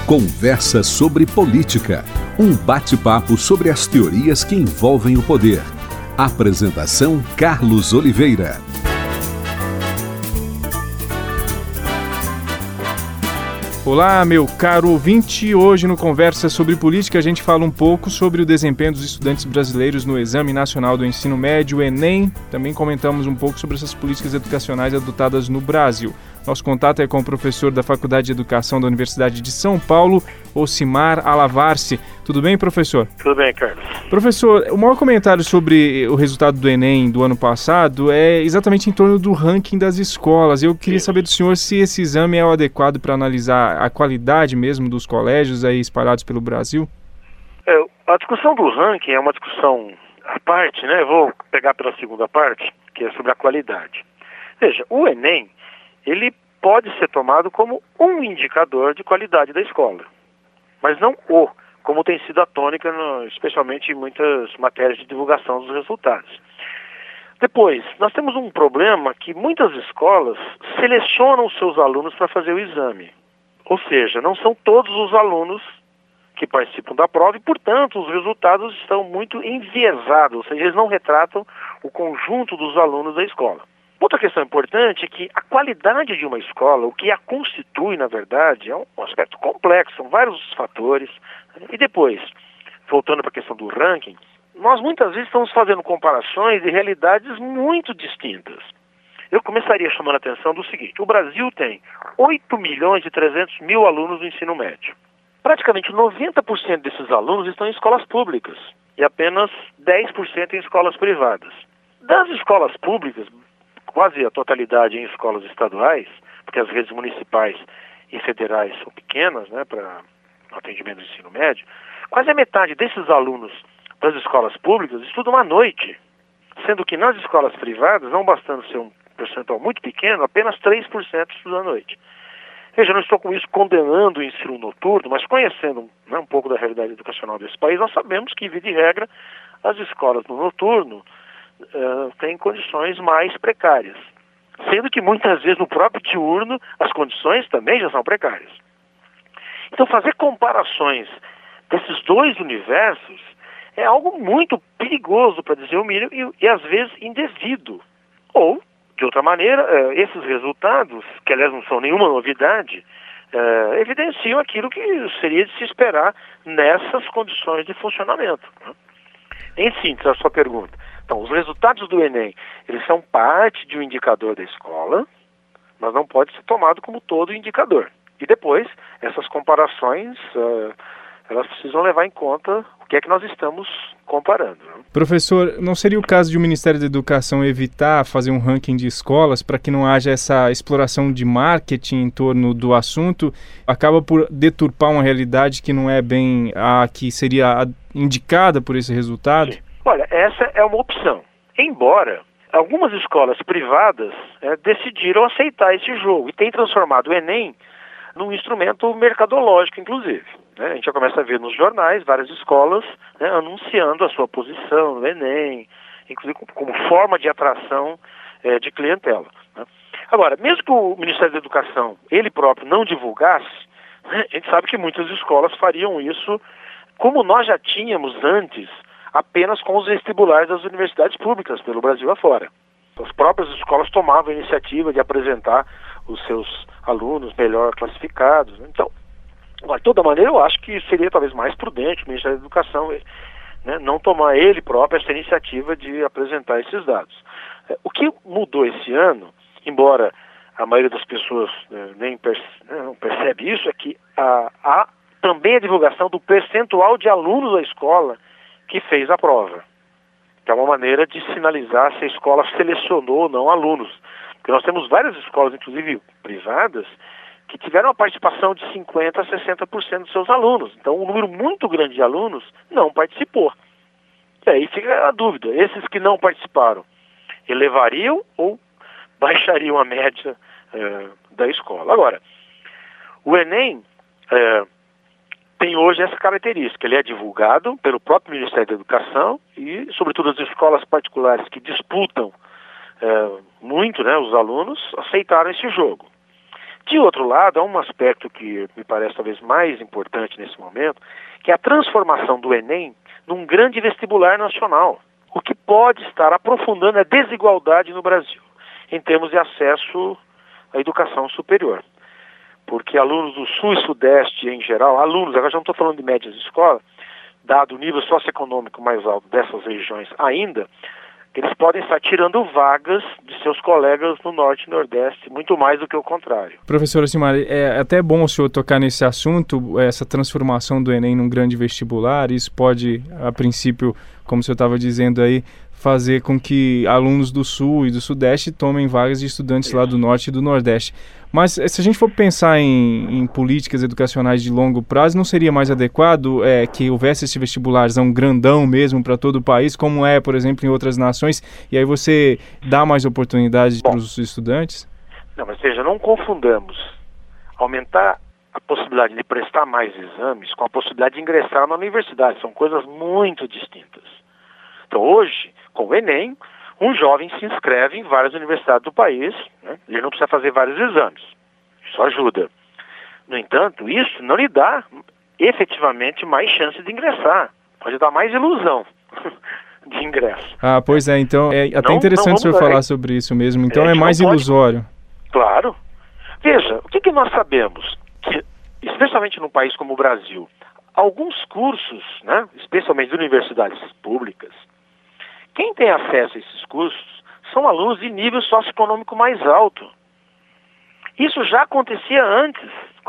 Conversa sobre Política, um bate-papo sobre as teorias que envolvem o poder. Apresentação Carlos Oliveira. Olá, meu caro ouvinte. Hoje no Conversa sobre Política a gente fala um pouco sobre o desempenho dos estudantes brasileiros no Exame Nacional do Ensino Médio, Enem. Também comentamos um pouco sobre essas políticas educacionais adotadas no Brasil. Nosso contato é com o professor da Faculdade de Educação da Universidade de São Paulo, Ocimar Alavarce. Tudo bem, professor? Tudo bem, Carlos. Professor, o maior comentário sobre o resultado do Enem do ano passado é exatamente em torno do ranking das escolas. Eu queria saber do senhor se esse exame é o adequado para analisar a qualidade mesmo dos colégios aí espalhados pelo Brasil. A discussão do ranking é uma discussão à parte, né? Eu vou pegar pela segunda parte, que é sobre a qualidade. Veja, o Enem, ele pode ser tomado como um indicador de qualidade da escola, mas não como tem sido a tônica, especialmente em muitas matérias de divulgação dos resultados. Depois, nós temos um problema que muitas escolas selecionam os seus alunos para fazer o exame. Ou seja, não são todos os alunos que participam da prova e, portanto, os resultados estão muito enviesados, ou seja, eles não retratam o conjunto dos alunos da escola. Outra questão importante é que a qualidade de uma escola, o que a constitui, na verdade, é um aspecto complexo, são vários fatores. E depois, voltando para a questão do ranking, nós muitas vezes estamos fazendo comparações de realidades muito distintas. Eu começaria chamando a atenção do seguinte: o Brasil tem 8.300.000 alunos no ensino médio. Praticamente 90% desses alunos estão em escolas públicas e apenas 10% em escolas privadas. Das escolas públicas, quase a totalidade em escolas estaduais, porque as redes municipais e federais são pequenas, né, para atendimento do ensino médio, quase a metade desses alunos das escolas públicas estudam à noite, sendo que nas escolas privadas, não bastando ser um percentual muito pequeno, apenas 3% estudam à noite. Veja, eu não estou com isso condenando o ensino noturno, mas conhecendo um pouco da realidade educacional desse país, nós sabemos que, via de regra, as escolas no noturno têm condições mais precárias, sendo que muitas vezes no próprio diurno as condições também já são precárias. Então fazer comparações desses dois universos é algo muito perigoso, para dizer o mínimo, e às vezes indevido. Ou, de outra maneira, esses resultados, que aliás não são nenhuma novidade, evidenciam aquilo que seria de se esperar nessas condições de funcionamento. Em síntese, a sua pergunta. Então, os resultados do Enem, eles são parte de um indicador da escola, mas não pode ser tomado como todo indicador. E depois, essas comparações, elas precisam levar em conta o que é que nós estamos comparando. Professor, não seria o caso de o Ministério da Educação evitar fazer um ranking de escolas para que não haja essa exploração de marketing em torno do assunto? Acaba por deturpar uma realidade que não é bem a que seria indicada por esse resultado? Sim. Olha, essa é uma opção. Embora algumas escolas privadas decidiram aceitar esse jogo e têm transformado o Enem num instrumento mercadológico, inclusive. A gente já começa a ver nos jornais várias escolas anunciando a sua posição no Enem, inclusive como forma de atração de clientela. Agora, mesmo que o Ministério da Educação, ele próprio, não divulgasse, a gente sabe que muitas escolas fariam isso como nós já tínhamos antes, apenas com os vestibulares das universidades públicas pelo Brasil afora. As próprias escolas tomavam a iniciativa de apresentar os seus alunos melhor classificados. Então, de toda maneira, eu acho que seria talvez mais prudente o Ministério da Educação não tomar ele próprio essa iniciativa de apresentar esses dados. O que mudou esse ano, embora a maioria das pessoas não percebe isso, é que há também a divulgação do percentual de alunos da escola que fez a prova. Que é uma maneira de sinalizar se a escola selecionou ou não alunos. Porque nós temos várias escolas, inclusive privadas, que tiveram uma participação de 50% a 60% dos seus alunos. Então, um número muito grande de alunos não participou. E aí fica a dúvida: esses que não participaram, elevariam ou baixariam a média da escola? Agora, o Enem tem hoje essa característica: ele é divulgado pelo próprio Ministério da Educação e, sobretudo, as escolas particulares que disputam muito, os alunos aceitaram esse jogo. De outro lado, há um aspecto que me parece talvez mais importante nesse momento, que é a transformação do Enem num grande vestibular nacional, o que pode estar aprofundando a desigualdade no Brasil, em termos de acesso à educação superior. Porque alunos do Sul e Sudeste, em geral, agora já não estou falando de médias de escola, dado o nível socioeconômico mais alto dessas regiões ainda, eles podem estar tirando vagas de seus colegas no Norte e Nordeste, muito mais do que o contrário. Professor Ocimar, é até bom o senhor tocar nesse assunto, essa transformação do Enem num grande vestibular. Isso pode, a princípio, como o senhor estava dizendo aí, fazer com que alunos do Sul e do Sudeste tomem vagas de estudantes lá do Norte e do Nordeste. Mas se a gente for pensar em políticas educacionais de longo prazo, não seria mais adequado que houvesse esse vestibularzão grandão mesmo para todo o país, como é, por exemplo, em outras nações, e aí você dá mais oportunidades para os estudantes? Não, mas veja, não confundamos aumentar a possibilidade de prestar mais exames com a possibilidade de ingressar na universidade. São coisas muito distintas. Então hoje, com o Enem, um jovem se inscreve em várias universidades do país, né? Ele não precisa fazer vários exames. Isso ajuda. No entanto, isso não lhe dá efetivamente mais chance de ingressar. Pode dar mais ilusão de ingresso. Ah, pois é. Então é até interessante o senhor falar sobre isso mesmo. Então é mais ilusório. Claro. Veja, o que nós sabemos? Que, especialmente num país como o Brasil, alguns cursos, né, especialmente de universidades públicas, quem tem acesso a esses cursos são alunos de nível socioeconômico mais alto. Isso já acontecia antes,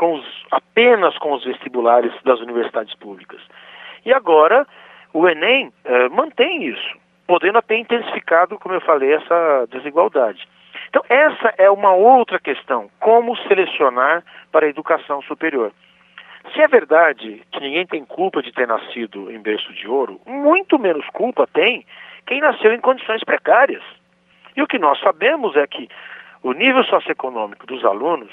apenas com os vestibulares das universidades públicas. E agora o Enem mantém isso, podendo até intensificado, como eu falei, essa desigualdade. Então essa é uma outra questão, como selecionar para a educação superior. Se é verdade que ninguém tem culpa de ter nascido em berço de ouro, muito menos culpa tem quem nasceu em condições precárias. E o que nós sabemos é que o nível socioeconômico dos alunos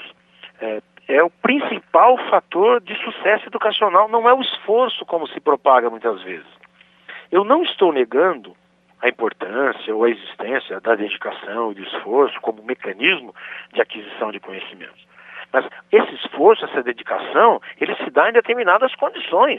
é o principal fator de sucesso educacional, não é o esforço como se propaga muitas vezes. Eu não estou negando a importância ou a existência da dedicação e do esforço como mecanismo de aquisição de conhecimentos. Mas esse esforço, essa dedicação, ele se dá em determinadas condições.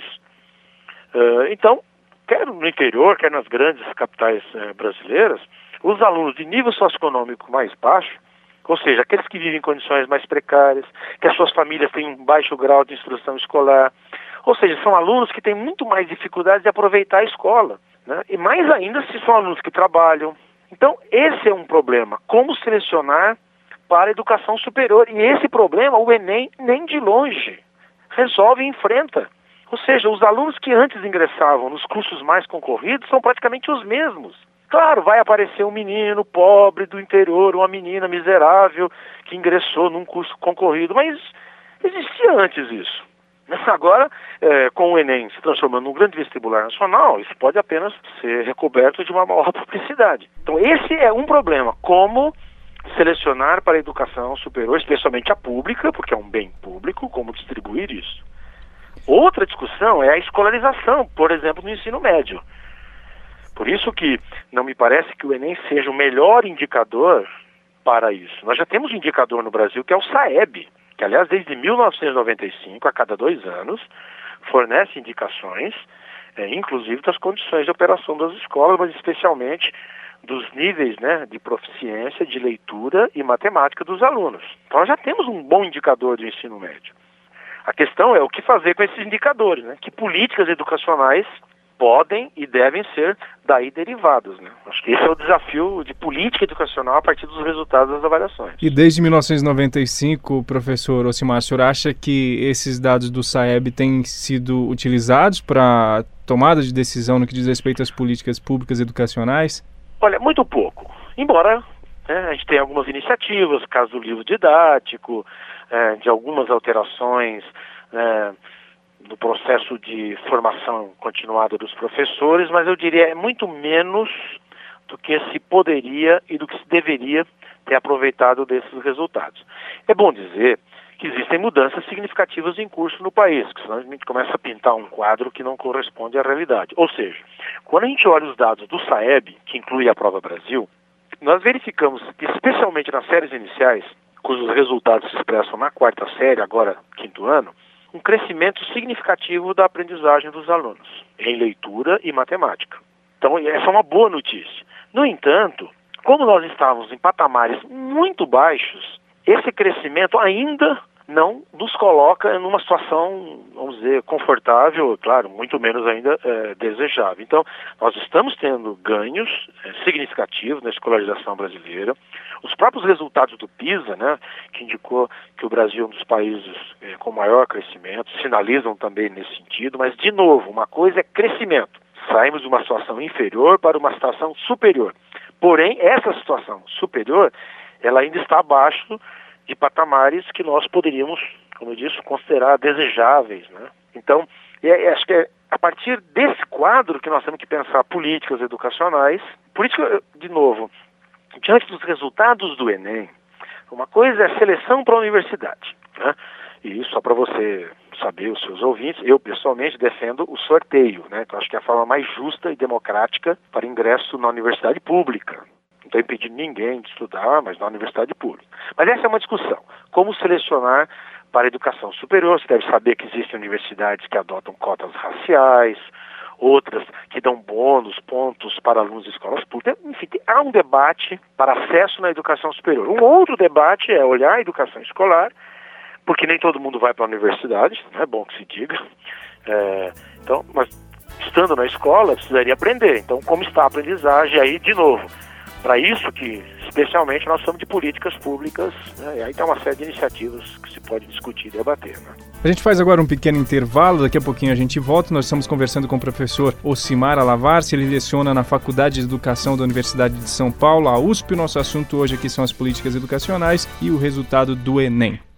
Então, quer no interior, quer nas grandes capitais brasileiras, os alunos de nível socioeconômico mais baixo, ou seja, aqueles que vivem em condições mais precárias, que as suas famílias têm um baixo grau de instrução escolar, ou seja, são alunos que têm muito mais dificuldade de aproveitar a escola, né? E mais ainda se são alunos que trabalham. Então, esse é um problema. Como selecionar para a educação superior? E esse problema, o Enem, nem de longe resolve e enfrenta. Ou seja, os alunos que antes ingressavam nos cursos mais concorridos são praticamente os mesmos. Claro, vai aparecer um menino pobre do interior, uma menina miserável que ingressou num curso concorrido, mas existia antes isso. Agora, com o Enem se transformando num grande vestibular nacional, isso pode apenas ser recoberto de uma maior publicidade. Então esse é um problema, como selecionar para a educação superior, especialmente a pública, porque é um bem público, como distribuir isso. Outra discussão é a escolarização, por exemplo, no ensino médio. Por isso que não me parece que o Enem seja o melhor indicador para isso. Nós já temos um indicador no Brasil que é o SAEB, que aliás desde 1995, a cada 2 anos, fornece indicações, inclusive das condições de operação das escolas, mas especialmente dos níveis, né, de proficiência, de leitura e matemática dos alunos. Então nós já temos um bom indicador do ensino médio. A questão é o que fazer com esses indicadores, né? Que políticas educacionais podem e devem ser daí derivadas, né? Acho que esse é o desafio de política educacional a partir dos resultados das avaliações. E desde 1995, professor Ocimar, o senhor acha que esses dados do SAEB têm sido utilizados para tomada de decisão no que diz respeito às políticas públicas educacionais? Olha, muito pouco. Embora a gente tenha algumas iniciativas, caso do livro didático, de algumas alterações do processo de formação continuada dos professores, mas eu diria é muito menos do que se poderia e do que se deveria ter aproveitado desses resultados. É bom dizer que existem mudanças significativas em curso no país, que senão a gente começa a pintar um quadro que não corresponde à realidade. Ou seja, quando a gente olha os dados do SAEB, que inclui a Prova Brasil, nós verificamos que, especialmente nas séries iniciais, cujos resultados se expressam na 4ª série, agora 5º ano, um crescimento significativo da aprendizagem dos alunos em leitura e matemática. Então, essa é uma boa notícia. No entanto, como nós estávamos em patamares muito baixos, esse crescimento ainda não nos coloca numa situação, vamos dizer, confortável, claro, muito menos ainda desejável. Então, nós estamos tendo ganhos significativos na escolarização brasileira. Os próprios resultados do PISA, né, que indicou que o Brasil é um dos países com maior crescimento, sinalizam também nesse sentido, mas, de novo, uma coisa é crescimento. Saímos de uma situação inferior para uma situação superior. Porém, essa situação superior, ela ainda está abaixo de patamares que nós poderíamos, como eu disse, considerar desejáveis, né? Então, acho que é a partir desse quadro que nós temos que pensar políticas educacionais. Por isso que, de novo, diante dos resultados do Enem, uma coisa é a seleção para a universidade, né? E isso, só para você saber, os seus ouvintes, eu pessoalmente defendo o sorteio, né? Que eu acho que é a forma mais justa e democrática para ingresso na universidade pública. Não estou impedindo ninguém de estudar, mas na universidade pública. Mas essa é uma discussão. Como selecionar para a educação superior? Você deve saber que existem universidades que adotam cotas raciais, outras que dão bônus, pontos para alunos de escolas públicas. Enfim, há um debate para acesso na educação superior. Um outro debate é olhar a educação escolar, porque nem todo mundo vai para a universidade, não é bom que se diga. Então, mas estando na escola, precisaria aprender. Então, como está a aprendizagem aí, de novo? Para isso que, especialmente, nós somos de políticas públicas, né? E aí tem uma série de iniciativas que se pode discutir e debater, né? A gente faz agora um pequeno intervalo, daqui a pouquinho a gente volta. Nós estamos conversando com o professor Ocimar Alavarce, ele leciona na Faculdade de Educação da Universidade de São Paulo, a USP. O nosso assunto hoje aqui são as políticas educacionais e o resultado do Enem.